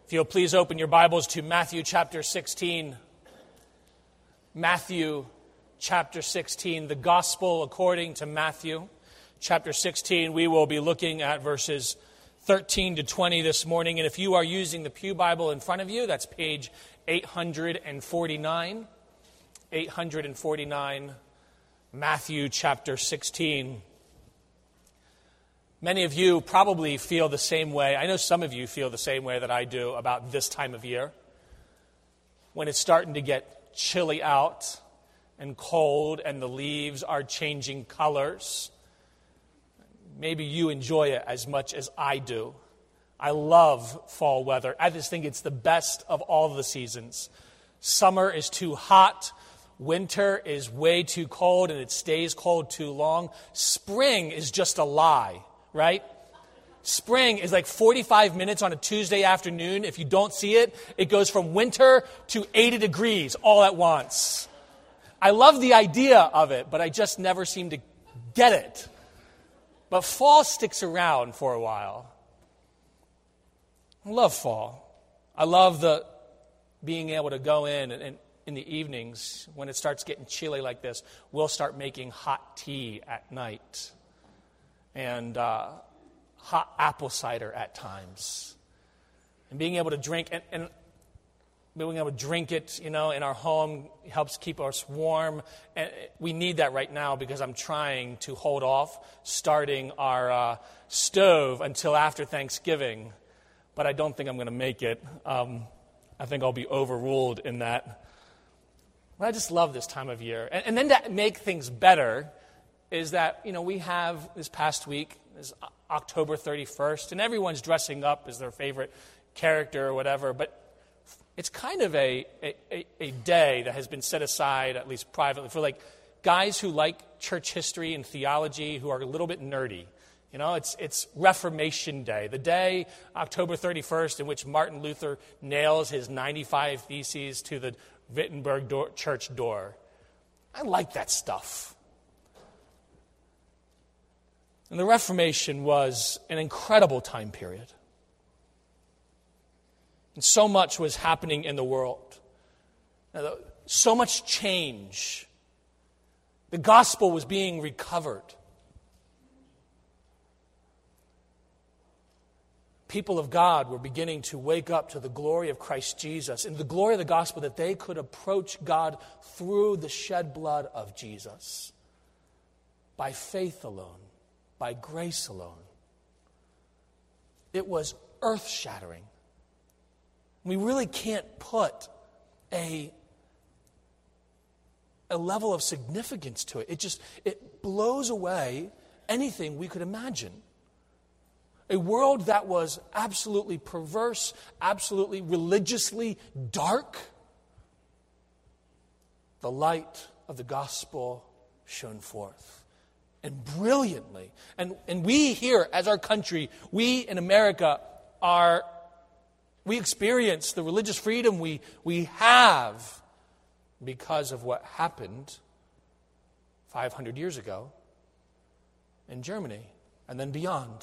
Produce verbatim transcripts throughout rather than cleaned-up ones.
If you'll please open your Bibles to Matthew chapter sixteen. Matthew chapter sixteen, the Gospel according to Matthew chapter sixteen. We will be looking at verses thirteen to twenty this morning. And if you are using the Pew Bible in front of you, that's page eight forty-nine. eight forty-nine, Matthew chapter sixteen. Many of you probably feel the same way. I know some of you feel the same way that I do about this time of year, when it's starting to get chilly out and cold and the leaves are changing colors. Maybe you enjoy it as much as I do. I love fall weather. I just think it's the best of all the seasons. Summer is too hot. Winter is way too cold, and it stays cold too long. Spring is just a lie. Right? Spring is like forty-five minutes on a Tuesday afternoon. If you don't see it, it goes from winter to eighty degrees all at once. I love the idea of it, but I just never seem to get it. But fall sticks around for a while. I love fall. I love the being able to go in and, and in the evenings when it starts getting chilly like this, we'll start making hot tea at night. And uh, hot apple cider at times. And being able to drink, and, and being able to drink it, you know, in our home helps keep us warm. And we need that right now because I'm trying to hold off starting our uh, stove until after Thanksgiving. But I don't think I'm going to make it. Um, I think I'll be overruled in that. But I just love this time of year. And, and then to make things better is that, you know, we have this past week, is October thirty-first, and everyone's dressing up as their favorite character or whatever, but it's kind of a, a, a day that has been set aside, at least privately, for like guys who like church history and theology, who are a little bit nerdy. You know, it's it's Reformation Day, the day, October thirty-first, in which Martin Luther nails his ninety-five Theses to the Wittenberg door, church door. I like that stuff. And the Reformation was an incredible time period. And so much was happening in the world. So much change. The gospel was being recovered. People of God were beginning to wake up to the glory of Christ Jesus and the glory of the gospel, that they could approach God through the shed blood of Jesus by faith alone. By grace alone. It was earth-shattering. We really can't put a, a level of significance to it. It just, it blows away anything we could imagine. A world that was absolutely perverse, absolutely religiously dark. The light of the gospel shone forth. And brilliantly. And and we here, as our country, we in America are, we experience the religious freedom we, we have because of what happened five hundred years ago in Germany and then beyond.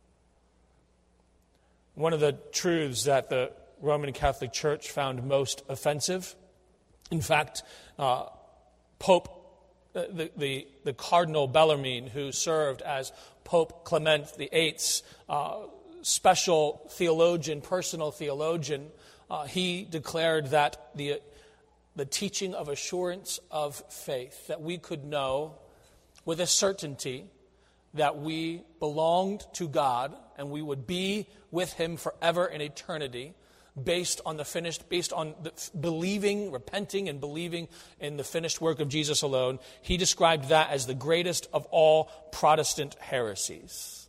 One of the truths that the Roman Catholic Church found most offensive, in fact, uh, Pope The, the, the Cardinal Bellarmine, who served as Pope Clement the Eighth's uh, special theologian, personal theologian, uh, he declared that the, the teaching of assurance of faith, that we could know with a certainty that we belonged to God and we would be with Him forever in eternity, based on the finished, based on the believing, repenting and believing in the finished work of Jesus alone. He described that as the greatest of all Protestant heresies.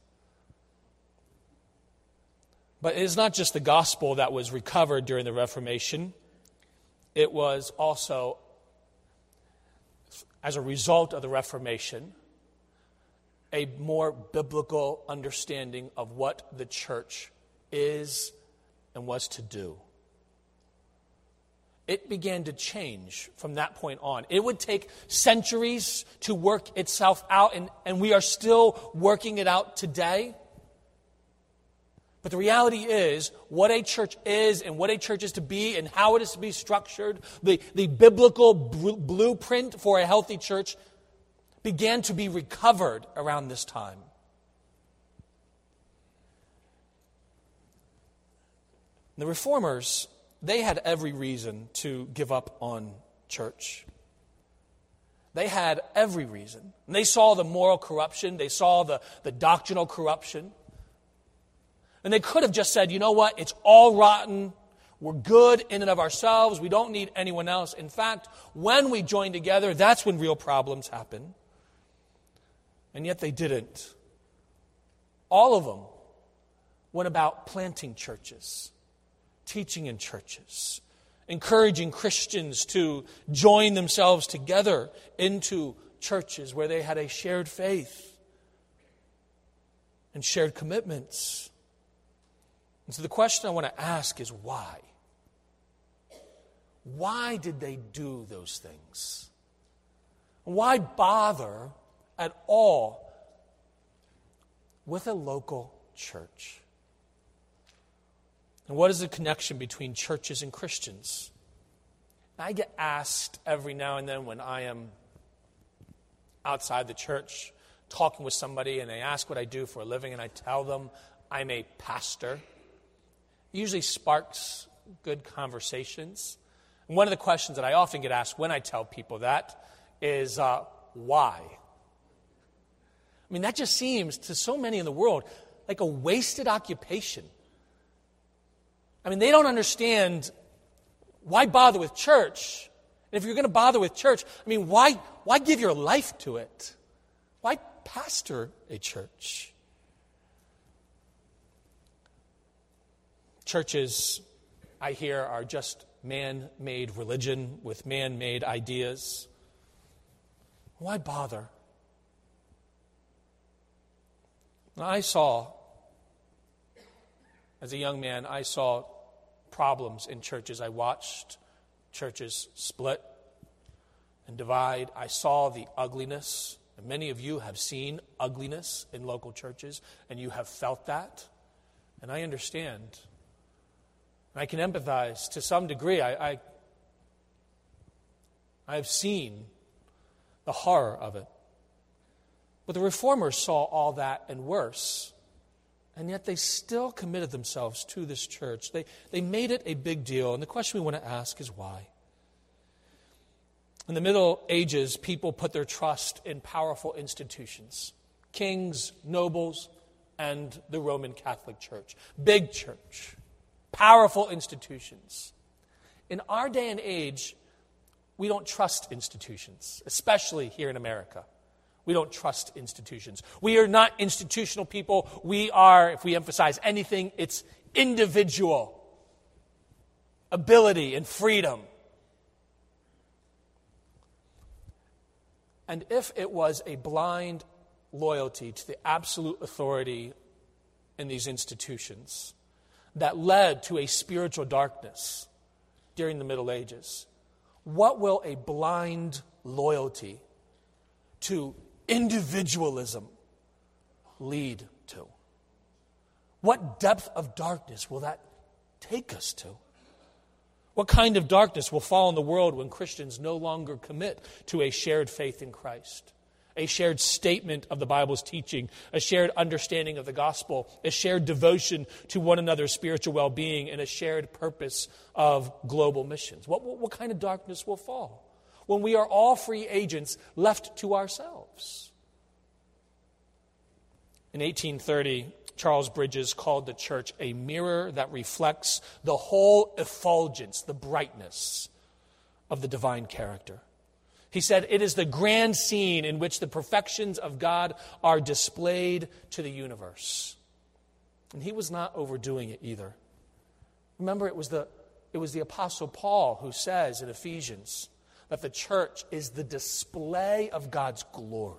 But it is not just the gospel that was recovered during the Reformation. It was also, as a result of the Reformation, a more biblical understanding of what the church is and was to do. It began to change from that point on. It would take centuries to work itself out, and, and we are still working it out today. But the reality is, what a church is and what a church is to be and how it is to be structured, the, the biblical bl- blueprint for a healthy church began to be recovered around this time. The Reformers, they had every reason to give up on church. They had every reason. And they saw the moral corruption. They saw the, the doctrinal corruption. And they could have just said, you know what, it's all rotten. We're good in and of ourselves. We don't need anyone else. In fact, when we join together, that's when real problems happen. And yet they didn't. All of them went about planting churches, teaching in churches, encouraging Christians to join themselves together into churches where they had a shared faith and shared commitments. And so the question I want to ask is why? Why did they do those things? Why bother at all with a local church? And what is the connection between churches and Christians? I get asked every now and then when I am outside the church talking with somebody and they ask what I do for a living and I tell them I'm a pastor. It usually sparks good conversations. And one of the questions that I often get asked when I tell people that is, uh, why? I mean, that just seems to so many in the world like a wasted occupation. I mean, they don't understand why bother with church. And if you're going to bother with church, I mean, why, why give your life to it? Why pastor a church? Churches, I hear, are just man-made religion with man-made ideas. Why bother? I saw, as a young man, I saw problems in churches. I watched churches split and divide. I saw the ugliness. And many of you have seen ugliness in local churches, and you have felt that. And I understand. I can empathize to some degree. I, I, I've seen the horror of it. But the Reformers saw all that and worse. And yet they still committed themselves to this church. They, they made it a big deal. And the question we want to ask is why? In the Middle Ages, people put their trust in powerful institutions. Kings, nobles, and the Roman Catholic Church. Big church. Powerful institutions. In our day and age, we don't trust institutions, especially here in America. We don't trust institutions. We are not institutional people. We are, if we emphasize anything, it's individual ability and freedom. And if it was a blind loyalty to the absolute authority in these institutions that led to a spiritual darkness during the Middle Ages, what will a blind loyalty to individualism lead to? What depth of darkness will that take us to? What kind of darkness will fall on the world when Christians no longer commit to a shared faith in Christ, a shared statement of the Bible's teaching, a shared understanding of the gospel, a shared devotion to one another's spiritual well-being, and a shared purpose of global missions? What, what, what kind of darkness will fall when we are all free agents left to ourselves? In eighteen thirty, Charles Bridges called the church a mirror that reflects the whole effulgence, the brightness of the divine character. He said, it is the grand scene in which the perfections of God are displayed to the universe. And he was not overdoing it either. Remember, it was the, it was the Apostle Paul who says in Ephesians that the church is the display of God's glory.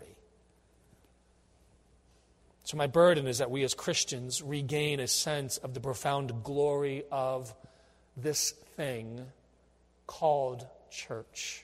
So my burden is that we as Christians regain a sense of the profound glory of this thing called church.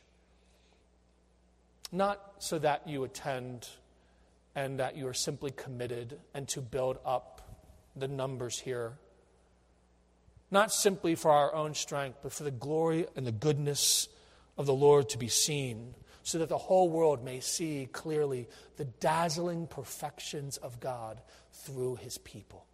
Not so that you attend and that you are simply committed and to build up the numbers here. Not simply for our own strength, but for the glory and the goodness of the Lord to be seen, so that the whole world may see clearly the dazzling perfections of God through his people.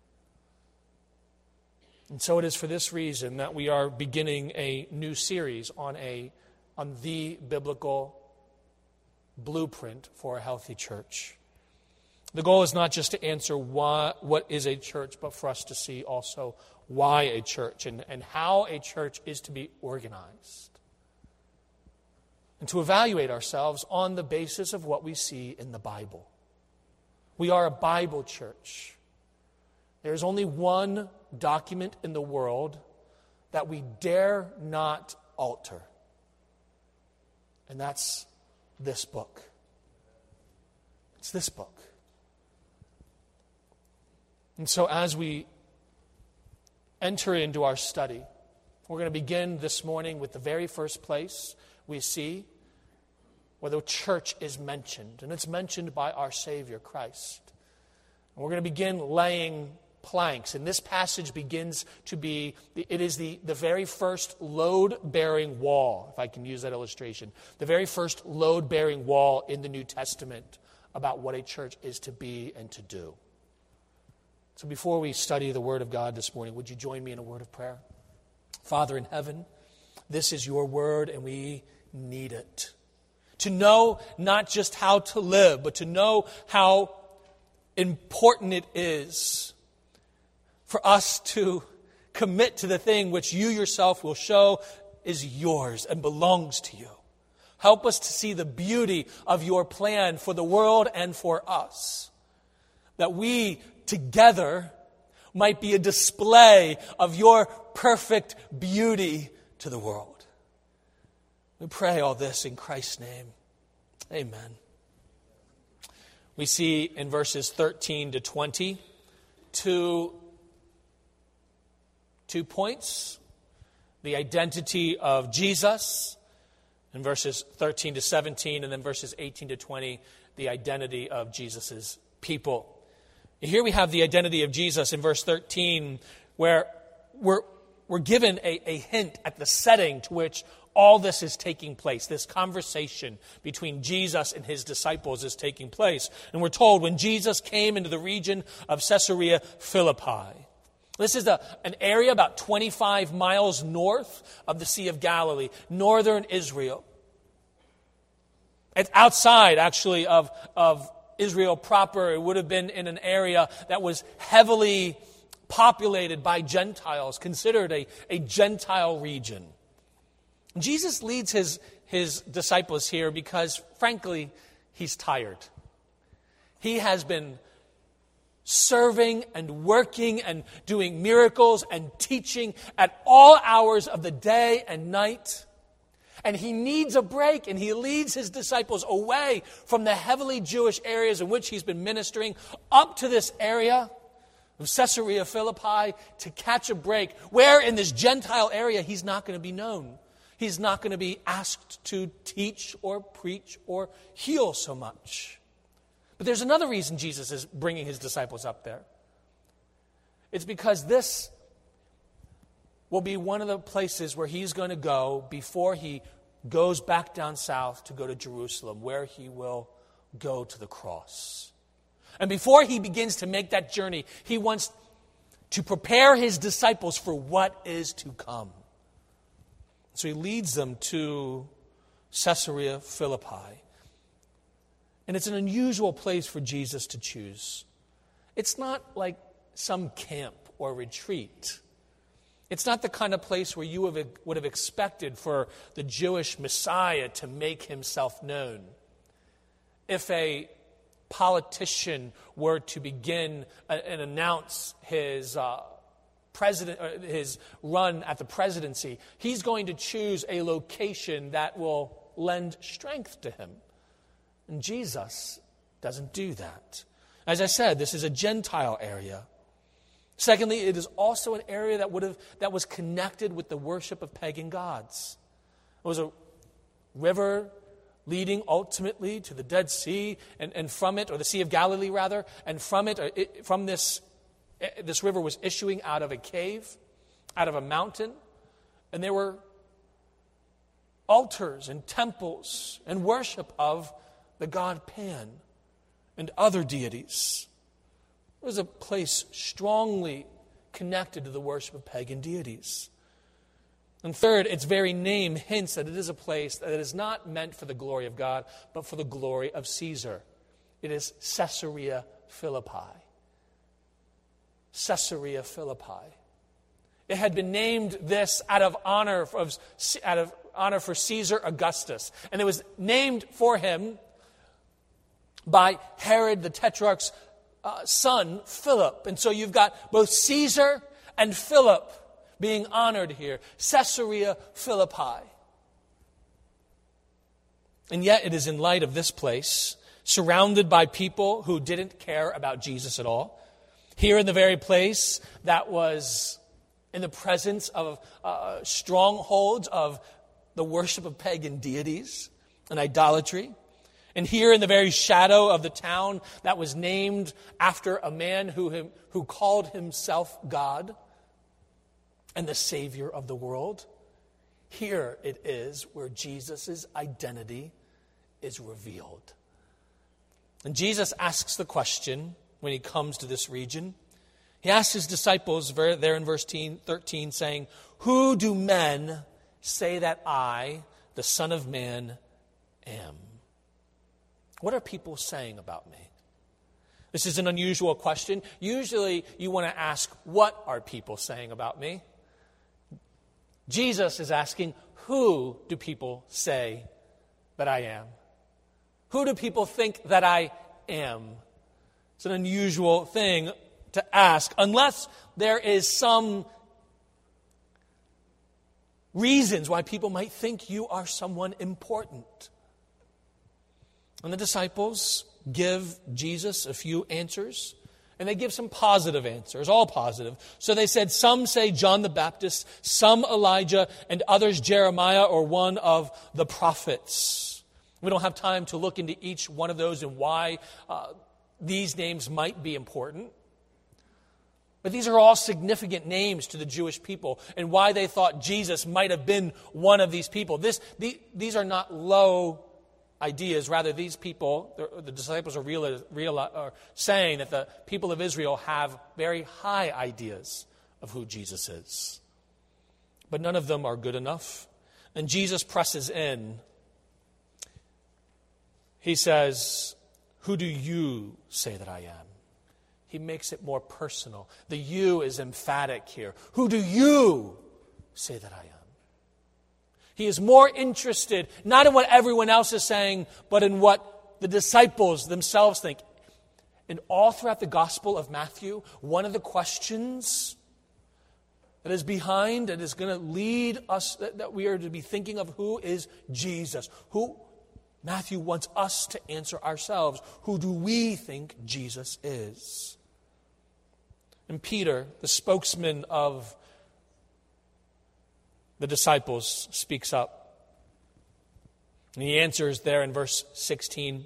And so it is for this reason that we are beginning a new series on a on the biblical blueprint for a healthy church. The goal is not just to answer why, what is a church, but for us to see also why a church and, and how a church is to be organized. And to evaluate ourselves on the basis of what we see in the Bible. We are a Bible church. There's only one document in the world that we dare not alter. And that's this book. It's this book. And so as we enter into our study, we're going to begin this morning with the very first place we see where the church is mentioned. And it's mentioned by our Savior, Christ. And we're going to begin laying planks. And this passage begins to be, it is the, the very first load-bearing wall, if I can use that illustration. The very first load-bearing wall in the New Testament about what a church is to be and to do. So before we study the Word of God this morning, would you join me in a word of prayer? Father in heaven, this is your word and we need it. To know not just how to live, but to know how important it is for us to commit to the thing which you yourself will show is yours and belongs to you. Help us to see the beauty of your plan for the world and for us. That we together might be a display of your perfect beauty to the world. We pray all this in Christ's name. Amen. We see in verses thirteen to twenty two, two points. The identity of Jesus in verses thirteen to seventeen, and then verses eighteen to twenty, the identity of Jesus' people. Here we have the identity of Jesus in verse thirteen, where we're, we're given a, a hint at the setting to which all this is taking place. This conversation between Jesus and his disciples is taking place. And we're told when Jesus came into the region of Caesarea Philippi. This is a, an area about twenty-five miles north of the Sea of Galilee, northern Israel. It's outside, actually, of, of Israel proper. It would have been in an area that was heavily populated by Gentiles, considered a, a Gentile region. Jesus leads his, his disciples here because, frankly, he's tired. He has been serving and working and doing miracles and teaching at all hours of the day and night. And he needs a break, and he leads his disciples away from the heavily Jewish areas in which he's been ministering up to this area of Caesarea Philippi to catch a break, where in this Gentile area he's not going to be known. He's not going to be asked to teach or preach or heal so much. But there's another reason Jesus is bringing his disciples up there. It's because this will be one of the places where he's going to go before he goes back down south to go to Jerusalem, where he will go to the cross. And before he begins to make that journey, he wants to prepare his disciples for what is to come. So he leads them to Caesarea Philippi. And it's an unusual place for Jesus to choose. It's not like some camp or retreat. It's not the kind of place where you have, would have expected for the Jewish Messiah to make himself known. If a politician were to begin and announce his uh, president, or his run at the presidency, he's going to choose a location that will lend strength to him. And Jesus doesn't do that. As I said, this is a Gentile area. Secondly, it is also an area that would have that was connected with the worship of pagan gods. It was a river leading ultimately to the Dead Sea, and, and from it, or the Sea of Galilee rather, and from it, it, from this This river was issuing out of a cave, out of a mountain, and there were altars and temples and worship of the god Pan and other deities. It was a place strongly connected to the worship of pagan deities. And third, its very name hints that it is a place that is not meant for the glory of God, but for the glory of Caesar. It is Caesarea Philippi. Caesarea Philippi. It had been named this out of honor of out of honor for Caesar Augustus, and it was named for him by Herod the Tetrarch's uh, son Philip. And so you've got both Caesar and Philip being honored here. Caesarea Philippi. And yet it is in light of this place, surrounded by people who didn't care about Jesus at all. Here in the very place that was in the presence of uh, strongholds of the worship of pagan deities and idolatry. And here in the very shadow of the town that was named after a man who, who called himself God and the Savior of the world. Here it is where Jesus' identity is revealed. And Jesus asks the question when he comes to this region. He asks his disciples there in verse thirteen, saying, "Who do men say that I, the Son of Man, am?" What are people saying about me? This is an unusual question. Usually you want to ask, what are people saying about me? Jesus is asking, who do people say that I am? Who do people think that I am? It's an unusual thing to ask, unless there is some reasons why people might think you are someone important. And the disciples give Jesus a few answers, and they give some positive answers, all positive. So they said, some say John the Baptist, some Elijah, and others Jeremiah or one of the prophets. We don't have time to look into each one of those and why uh, these names might be important. But these are all significant names to the Jewish people and why they thought Jesus might have been one of these people. This, the, these are not low ideas. Rather, these people, the, the disciples are, real, real, are saying that the people of Israel have very high ideas of who Jesus is. But none of them are good enough. And Jesus presses in. He says, "Who do you say that I am?" He makes it more personal. The "you" is emphatic here. Who do you say that I am? He is more interested not in what everyone else is saying, but in what the disciples themselves think. And all throughout the Gospel of Matthew, one of the questions that is behind and is going to lead us, that, that we are to be thinking of, who is Jesus? Who Matthew wants us to answer ourselves. Who do we think Jesus is? And Peter, the spokesman of the disciples, speaks up. And he answers there in verse sixteen,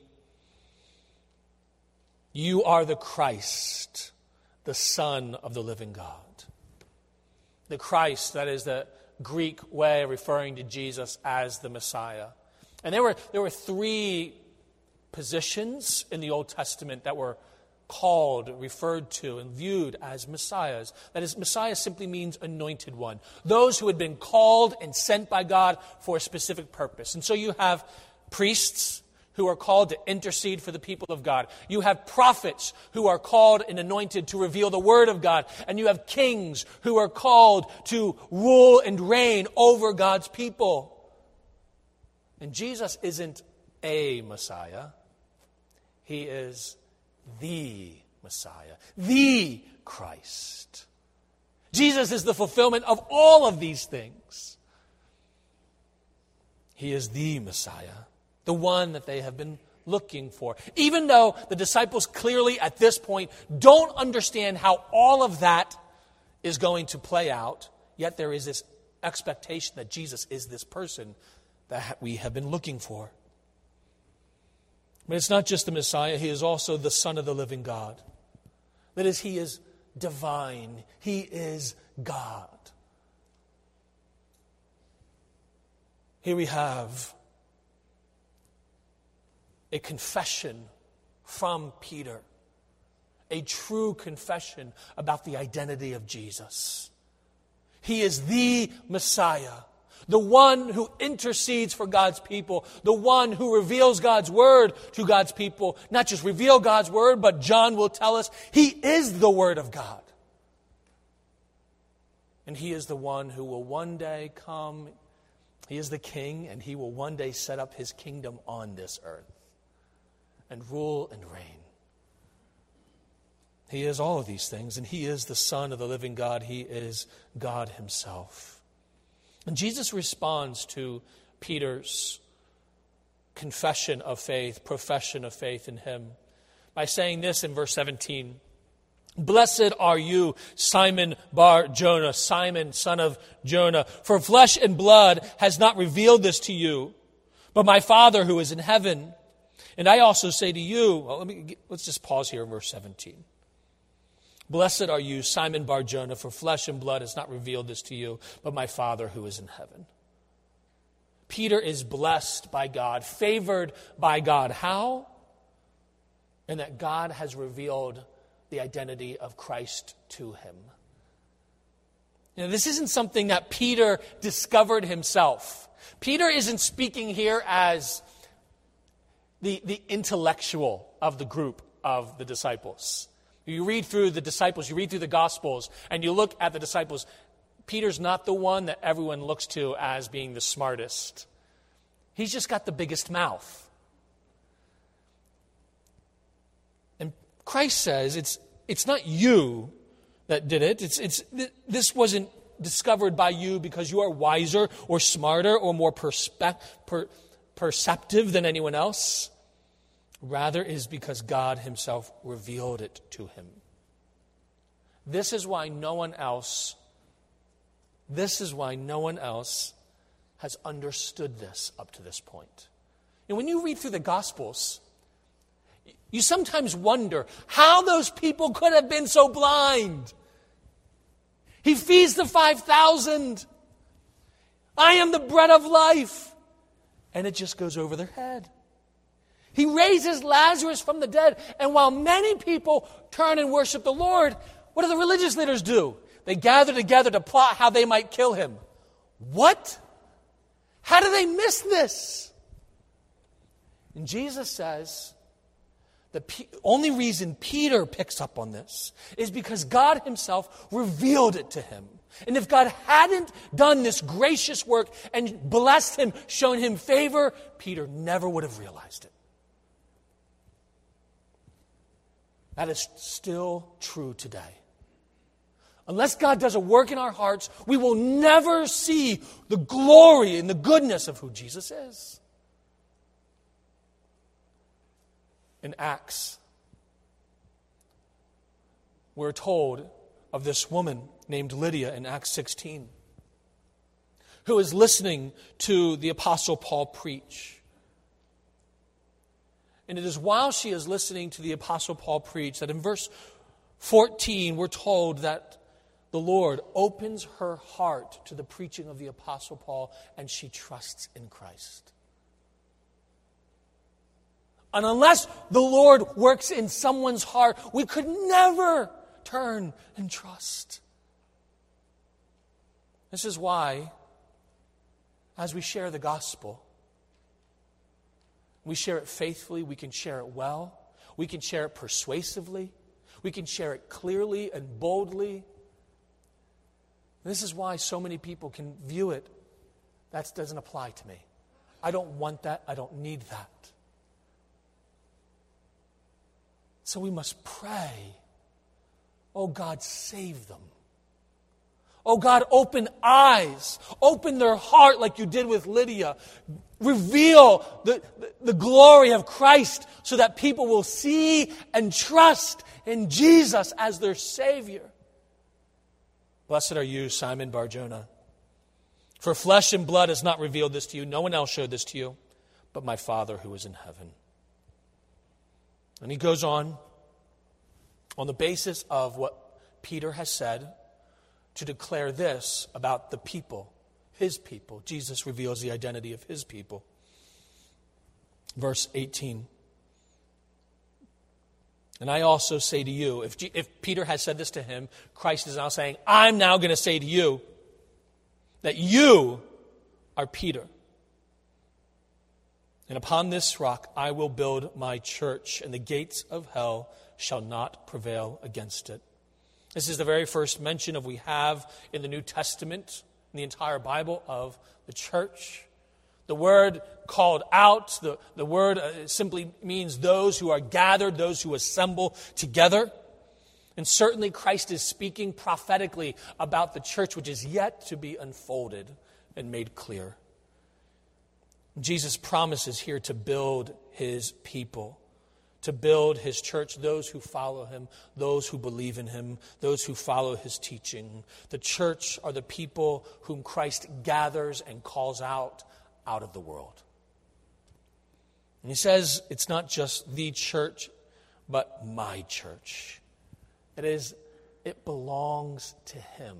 "You are the Christ, the Son of the living God." The Christ, that is the Greek way of referring to Jesus as the Messiah. And there were, there were three positions in the Old Testament that were called, referred to, and viewed as Messiahs. That is, Messiah simply means anointed one. Those who had been called and sent by God for a specific purpose. And so you have priests who are called to intercede for the people of God. You have prophets who are called and anointed to reveal the word of God. And you have kings who are called to rule and reign over God's people. And Jesus isn't a Messiah. He is the Messiah, the Christ. Jesus is the fulfillment of all of these things. He is the Messiah, the one that they have been looking for. Even though the disciples clearly at this point don't understand how all of that is going to play out, yet there is this expectation that Jesus is this person that we have been looking for. But it's not just the Messiah, he is also the Son of the living God. That is, he is divine. He is God. Here we have a confession from Peter, a true confession about the identity of Jesus. He is the Messiah, the one who intercedes for God's people, the one who reveals God's word to God's people. Not just reveal God's word, but John will tell us he is the Word of God. And he is the one who will one day come. He is the King, and he will one day set up his kingdom on this earth and rule and reign. He is all of these things, and he is the Son of the living God. He is God himself. And Jesus responds to Peter's confession of faith, profession of faith in him, by saying this in verse seventeen. Blessed are you, Simon Bar-Jonah, Simon, son of Jonah, for flesh and blood has not revealed this to you, but my Father who is in heaven. And I also say to you, well, let me, let's just pause here in verse seventeen. Blessed are you, Simon Bar-Jonah, for flesh and blood has not revealed this to you, but my Father who is in heaven. Peter is blessed by God, favored by God. How? And that God has revealed the identity of Christ to him. You know, this isn't something that Peter discovered himself. Peter isn't speaking here as the, the intellectual of the group of the disciples. You read through the disciples, you read through the Gospels, and you look at the disciples. Peter's not the one that everyone looks to as being the smartest. He's just got the biggest mouth. And Christ says it's it's not you that did it. It's it's this wasn't discovered by you because you are wiser or smarter or more perspe- per, perceptive than anyone else. Rather, it is because God himself revealed it to him. This is why no one else, this is why no one else has understood this up to this point. And when you read through the Gospels, you sometimes wonder how those people could have been so blind. He feeds the five thousand. I am the bread of life. And it just goes over their head. He raises Lazarus from the dead. And while many people turn and worship the Lord, what do the religious leaders do? They gather together to plot how they might kill him. What? How do they miss this? And Jesus says the P- only reason Peter picks up on this is because God himself revealed it to him. And if God hadn't done this gracious work and blessed him, shown him favor, Peter never would have realized it. That is still true today. Unless God does a work in our hearts, we will never see the glory and the goodness of who Jesus is. In Acts, we're told of this woman named Lydia in Acts sixteen, who is listening to the Apostle Paul preach. And it is while she is listening to the Apostle Paul preach that in verse fourteen we're told that the Lord opens her heart to the preaching of the Apostle Paul and she trusts in Christ. And unless the Lord works in someone's heart, we could never turn and trust. This is why, as we share the gospel, we share it faithfully, we can share it well, we can share it persuasively, we can share it clearly and boldly. And this is why so many people can view it, that doesn't apply to me. I don't want that, I don't need that. So we must pray, oh God, save them. Oh God, open eyes, open their heart like you did with Lydia. Reveal the, the, the glory of Christ so that people will see and trust in Jesus as their Savior. Blessed are you, Simon Bar-Jonah. For flesh and blood has not revealed this to you. No one else showed this to you, but my Father who is in heaven. And he goes on, on the basis of what Peter has said to declare this about the people, his people. Jesus reveals the identity of his people. Verse eighteen. And I also say to you, if, G- if Peter has said this to him, Christ is now saying, I'm now going to say to you that you are Peter. And upon this rock I will build my church, and the gates of hell shall not prevail against it. This is the very first mention of we have in the New Testament, in the entire Bible, of the church. The word called out, the, the word uh, simply means those who are gathered, those who assemble together. And certainly Christ is speaking prophetically about the church, which is yet to be unfolded and made clear. Jesus promises here to build his people, to build his church, those who follow him, those who believe in him, those who follow his teaching. The church are the people whom Christ gathers and calls out out of the world. And he says it's not just the church, but my church. It is, it belongs to him.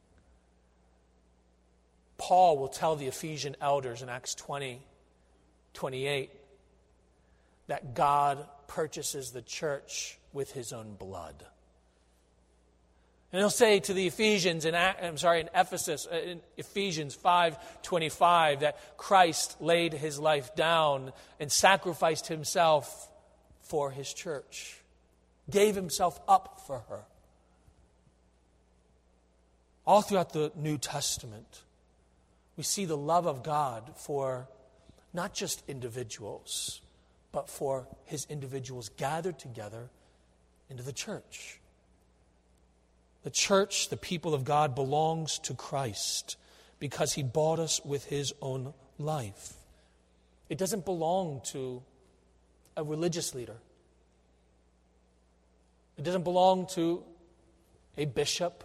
Paul will tell the Ephesian elders in Acts twenty, twenty-eight that God purchases the church with his own blood. And he'll say to the Ephesians in I'm sorry in Ephesus in Ephesians five twenty-five that Christ laid his life down and sacrificed himself for his church, gave himself up for her. All throughout the New Testament, we see the love of God for not just individuals, but for his individuals gathered together into the church. The church, the people of God, belongs to Christ because he bought us with his own life. It doesn't belong to a religious leader. It doesn't belong to a bishop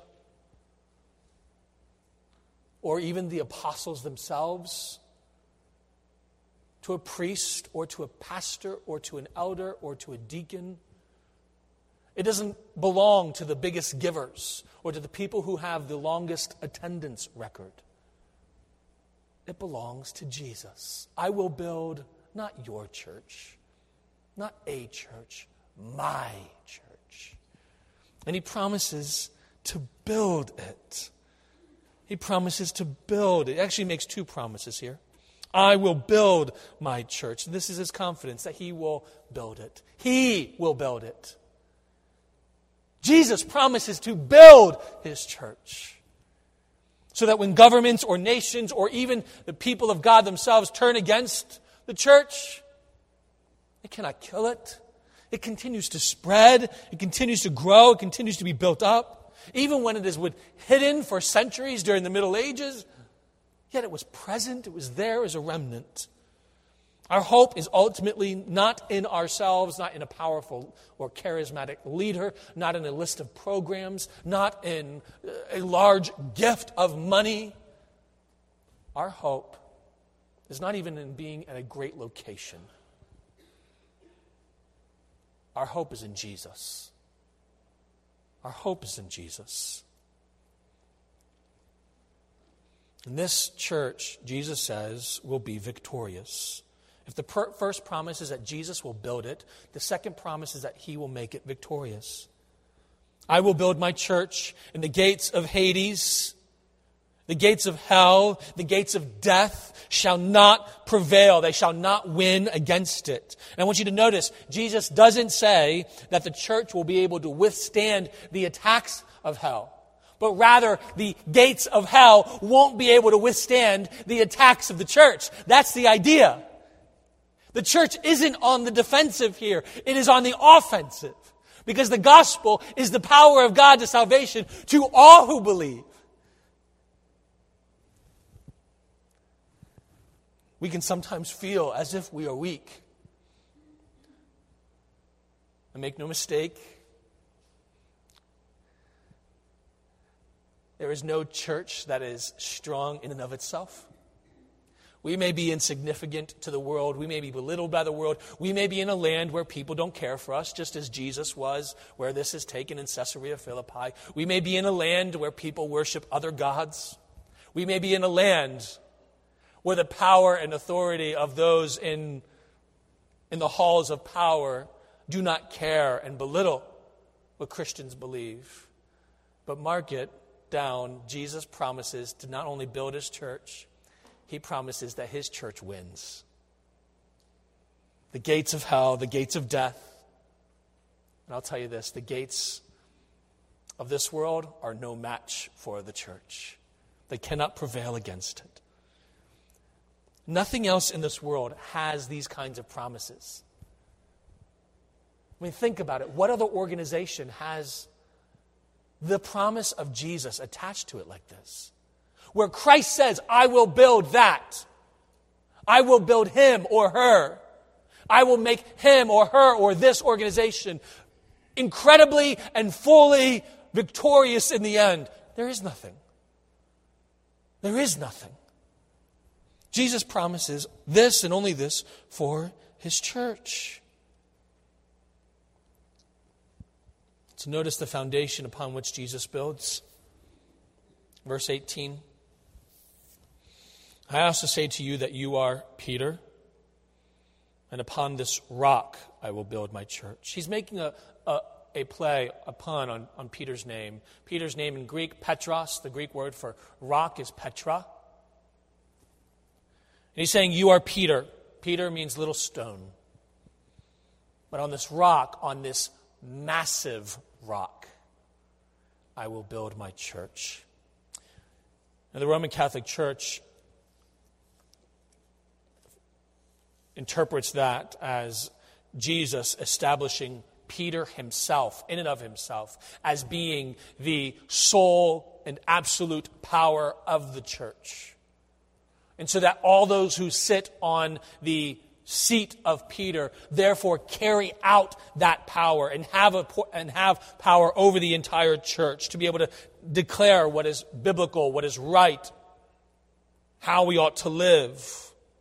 or even the apostles themselves, to a priest or to a pastor or to an elder or to a deacon. It doesn't belong to the biggest givers or to the people who have the longest attendance record. It belongs to Jesus. I will build not your church, not a church, my church. And he promises to build it. He promises to build it. He actually makes two promises here. I will build my church. This is his confidence that he will build it. He will build it. Jesus promises to build his church so that when governments or nations or even the people of God themselves turn against the church, they cannot kill it. It continues to spread. It continues to grow. It continues to be built up. Even when it is hidden for centuries during the Middle Ages, yet it was present. It was there as a remnant. Our hope is ultimately not in ourselves, not in a powerful or charismatic leader, not in a list of programs, not in a large gift of money. Our hope is not even in being at a great location. Our hope is in Jesus. Our hope is in Jesus. And this church, Jesus says, will be victorious. If the per- first promise is that Jesus will build it, the second promise is that he will make it victorious. I will build my church, and the gates of Hades, the gates of hell, the gates of death shall not prevail. They shall not win against it. And I want you to notice, Jesus doesn't say that the church will be able to withstand the attacks of hell, but rather the gates of hell won't be able to withstand the attacks of the church. That's the idea. The church isn't on the defensive here. It is on the offensive. Because the gospel is the power of God to salvation to all who believe. We can sometimes feel as if we are weak. And make no mistake, there is no church that is strong in and of itself. We may be insignificant to the world. We may be belittled by the world. We may be in a land where people don't care for us, just as Jesus was, where this is taken in Caesarea Philippi. We may be in a land where people worship other gods. We may be in a land where the power and authority of those in, in the halls of power do not care and belittle what Christians believe. But mark it down, Jesus promises to not only build his church, he promises that his church wins. The gates of hell, the gates of death. And I'll tell you this, the gates of this world are no match for the church. They cannot prevail against it. Nothing else in this world has these kinds of promises. I mean, think about it. What other organization has the promise of Jesus attached to it like this? Where Christ says, I will build that. I will build him or her. I will make him or her or this organization incredibly and fully victorious in the end. There is nothing. There is nothing. Jesus promises this and only this for his church. So notice the foundation upon which Jesus builds. Verse eighteen. I also say to you that you are Peter, and upon this rock I will build my church. He's making a, a, a play, a pun on, on Peter's name. Peter's name in Greek, Petros, the Greek word for rock is Petra. And he's saying, you are Peter. Peter means little stone. But on this rock, on this massive rock, I will build my church. Now, the Roman Catholic Church interprets that as Jesus establishing Peter himself, in and of himself, as being the sole and absolute power of the church. And so that all those who sit on the seat of Peter therefore carry out that power and have a, and have power over the entire church to be able to declare what is biblical, what is right, how we ought to live.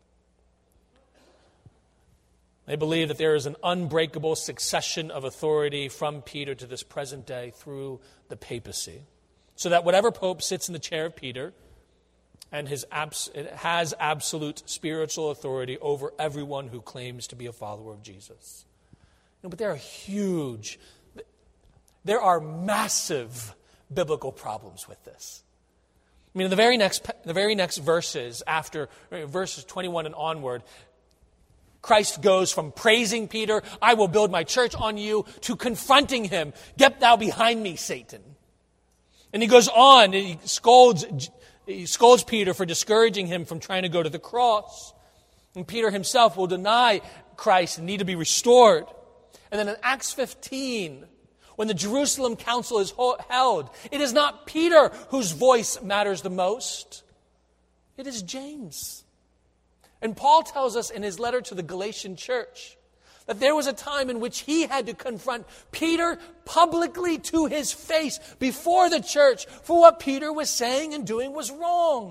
They believe that there is an unbreakable succession of authority from Peter to this present day through the papacy. So that whatever pope sits in the chair of Peter and his abs- it has absolute spiritual authority over everyone who claims to be a follower of Jesus. You know, but there are huge, there are massive biblical problems with this. I mean, in the very next, the very next verses, after verses twenty-one and onward, Christ goes from praising Peter, I will build my church on you, to confronting him, get thou behind me, Satan. And he goes on, and he scolds, he scolds Peter for discouraging him from trying to go to the cross. And Peter himself will deny Christ and need to be restored. And then in Acts fifteen, when the Jerusalem council is held, it is not Peter whose voice matters the most. It is James. And Paul tells us in his letter to the Galatian church that there was a time in which he had to confront Peter publicly to his face before the church for what Peter was saying and doing was wrong.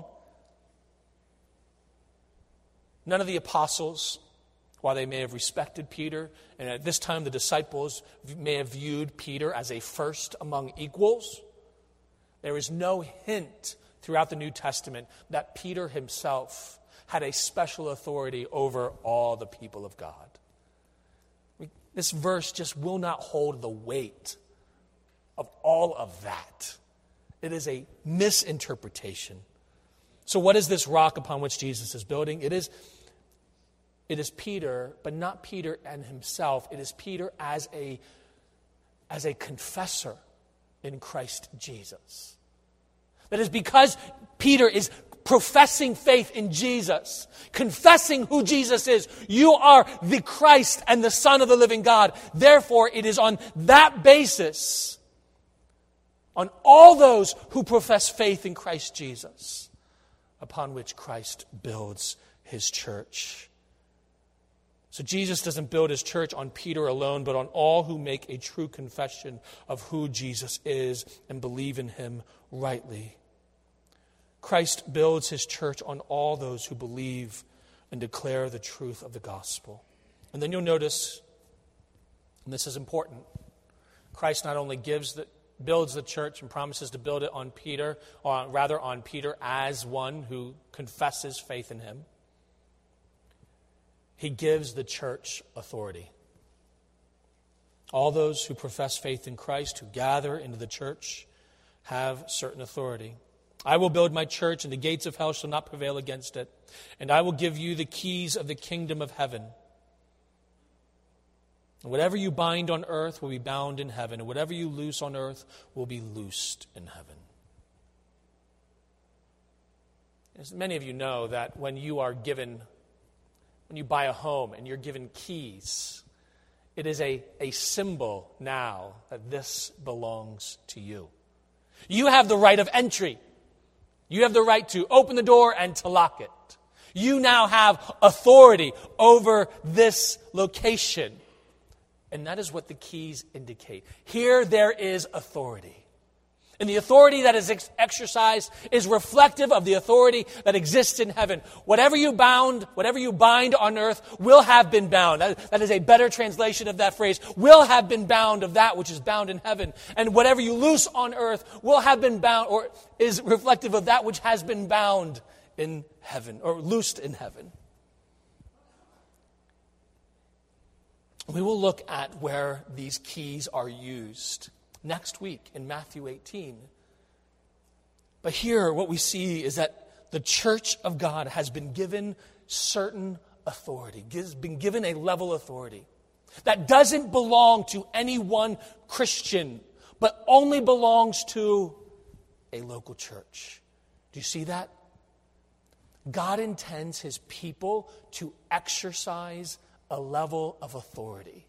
None of the apostles, while they may have respected Peter, and at this time the disciples may have viewed Peter as a first among equals, there is no hint throughout the New Testament that Peter himself had a special authority over all the people of God. This verse just will not hold the weight of all of that. It is a misinterpretation. So what is this rock upon which Jesus is building? It is, it is Peter, but not Peter and himself. It is Peter as a, as a confessor in Christ Jesus. That is because Peter is professing faith in Jesus, confessing who Jesus is. You are the Christ and the Son of the living God. Therefore, it is on that basis, on all those who profess faith in Christ Jesus, upon which Christ builds his church. So Jesus doesn't build his church on Peter alone, but on all who make a true confession of who Jesus is and believe in him rightly. Christ builds his church on all those who believe and declare the truth of the gospel. And then you'll notice, and this is important, Christ not only gives the, builds the church and promises to build it on Peter, or rather on Peter as one who confesses faith in him. He gives the church authority. All those who profess faith in Christ, who gather into the church, have certain authority. I will build my church, and the gates of hell shall not prevail against it. And I will give you the keys of the kingdom of heaven. And whatever you bind on earth will be bound in heaven, and whatever you loose on earth will be loosed in heaven. As many of you know that when you are given, when you buy a home and you're given keys, it is a, a symbol now that this belongs to you. You have the right of entry. You have the right to open the door and to lock it. You now have authority over this location. And that is what the keys indicate. Here there is authority. And the authority that is ex- exercised is reflective of the authority that exists in heaven. Whatever you bound, whatever you bind on earth will have been bound. That, that is a better translation of that phrase. Will have been bound of that which is bound in heaven. And whatever you loose on earth will have been bound, or is reflective of that which has been bound in heaven, or loosed in heaven. We will look at where these keys are used next week in Matthew eighteen. But here what we see is that the church of God has been given certain authority, has been given a level of authority that doesn't belong to any one Christian, but only belongs to a local church. Do you see that? God intends his people to exercise a level of authority.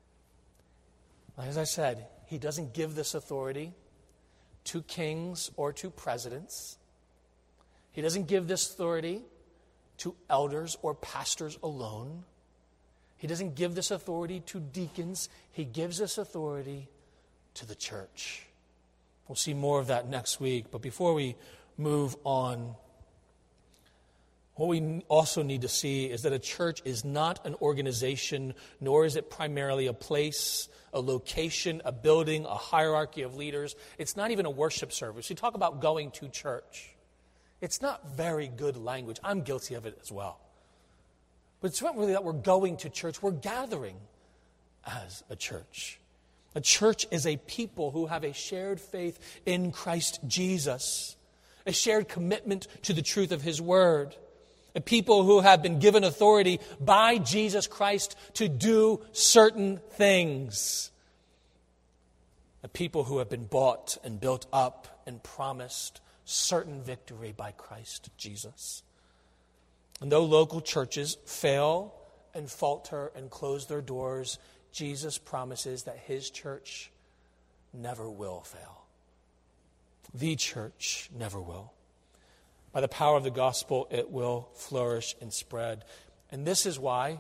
As I said, he doesn't give this authority to kings or to presidents. He doesn't give this authority to elders or pastors alone. He doesn't give this authority to deacons. He gives this authority to the church. We'll see more of that next week. But before we move on, what we also need to see is that a church is not an organization, nor is it primarily a place, a location, a building, a hierarchy of leaders. It's not even a worship service. We talk about going to church. It's not very good language. I'm guilty of it as well. But it's not really that we're going to church. We're gathering as a church. A church is a people who have a shared faith in Christ Jesus, a shared commitment to the truth of his word. A people who have been given authority by Jesus Christ to do certain things. A people who have been bought and built up and promised certain victory by Christ Jesus. And though local churches fail and falter and close their doors, Jesus promises that his church never will fail. The church never will. By the power of the gospel, it will flourish and spread. And this is why,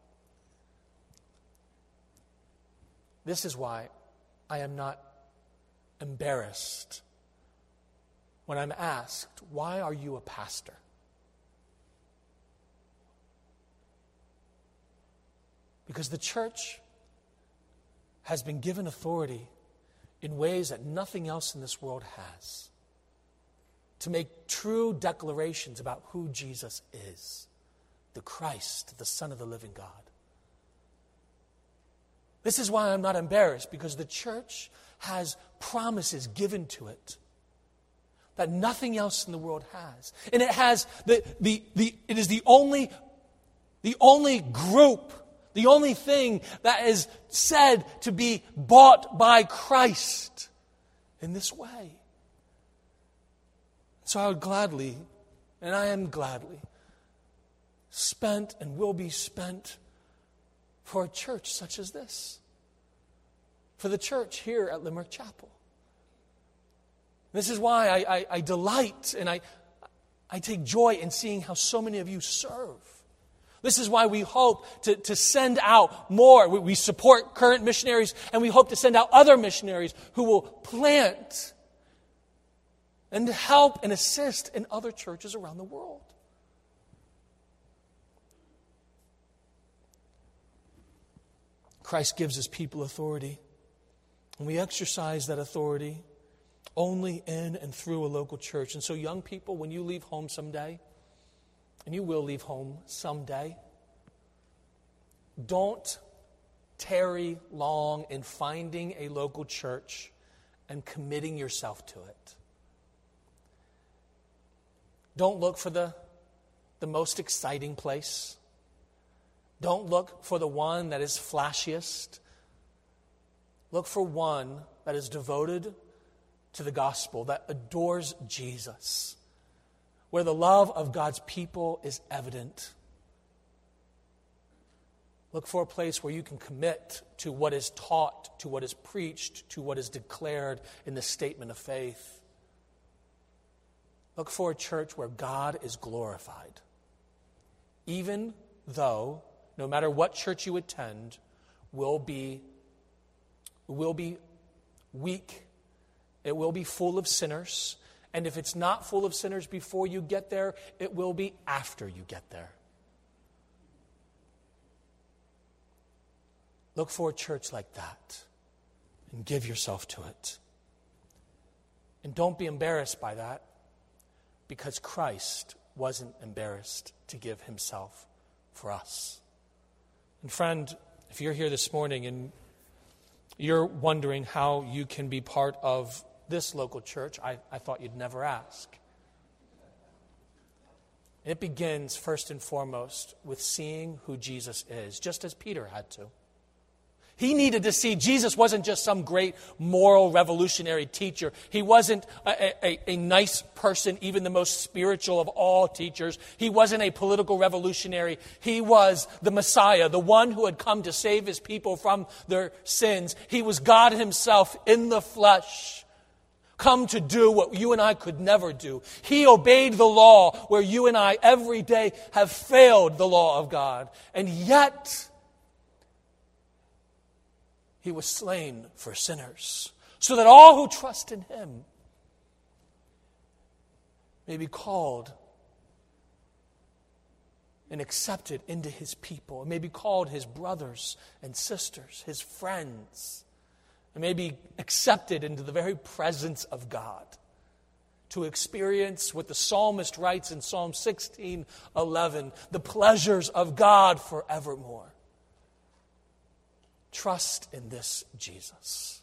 this is why I am not embarrassed when I'm asked, why are you a pastor? Because the church has been given authority in ways that nothing else in this world has, to make true declarations about who Jesus is, the Christ, the Son of the living God. This is why I'm not embarrassed, because the church has promises given to it that nothing else in the world has. And it has the the the it is the only the only group, the only thing that is said to be bought by Christ in this way. So I would gladly, and I am gladly, spent and will be spent for a church such as this. For the church here at Limerick Chapel. This is why I, I, I delight and I, I take joy in seeing how so many of you serve. This is why we hope to, to send out more. We, we support current missionaries, and we hope to send out other missionaries who will plant and to help and assist in other churches around the world. Christ gives his people authority, and we exercise that authority only in and through a local church. And so young people, when you leave home someday, and you will leave home someday, don't tarry long in finding a local church and committing yourself to it. Don't look for the, the most exciting place. Don't look for the one that is flashiest. Look for one that is devoted to the gospel, that adores Jesus, where the love of God's people is evident. Look for a place where you can commit to what is taught, to what is preached, to what is declared in the statement of faith. Look for a church where God is glorified. Even though, no matter what church you attend, will be, will be weak. It will be full of sinners. And if it's not full of sinners before you get there, it will be after you get there. Look for a church like that and give yourself to it. And don't be embarrassed by that, because Christ wasn't embarrassed to give himself for us. And friend, if you're here this morning and you're wondering how you can be part of this local church, I, I thought you'd never ask. It begins first and foremost with seeing who Jesus is, just as Peter had to. He needed to see Jesus wasn't just some great moral revolutionary teacher. He wasn't a, a, a nice person, even the most spiritual of all teachers. He wasn't a political revolutionary. He was the Messiah, the one who had come to save his people from their sins. He was God himself in the flesh, come to do what you and I could never do. He obeyed the law where you and I every day have failed the law of God. And yet he was slain for sinners, so that all who trust in him may be called and accepted into his people, and may be called his brothers and sisters, his friends, and may be accepted into the very presence of God, to experience what the psalmist writes in Psalm sixteen eleven, the pleasures of God forevermore. Trust in this Jesus.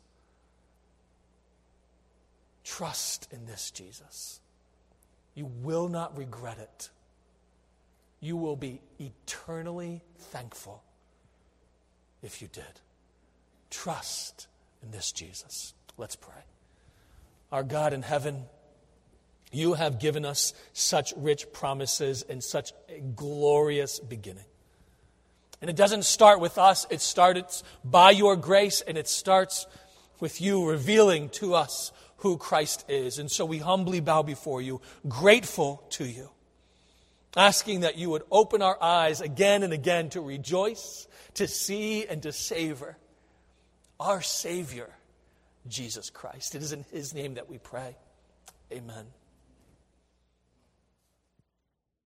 Trust in this Jesus. You will not regret it. You will be eternally thankful if you did. Trust in this Jesus. Let's pray. Our God in heaven, you have given us such rich promises and such a glorious beginning. And it doesn't start with us. It starts by your grace, and it starts with you revealing to us who Christ is. And so we humbly bow before you, grateful to you, asking that you would open our eyes again and again to rejoice, to see, and to savor our Savior, Jesus Christ. It is in his name that we pray. Amen.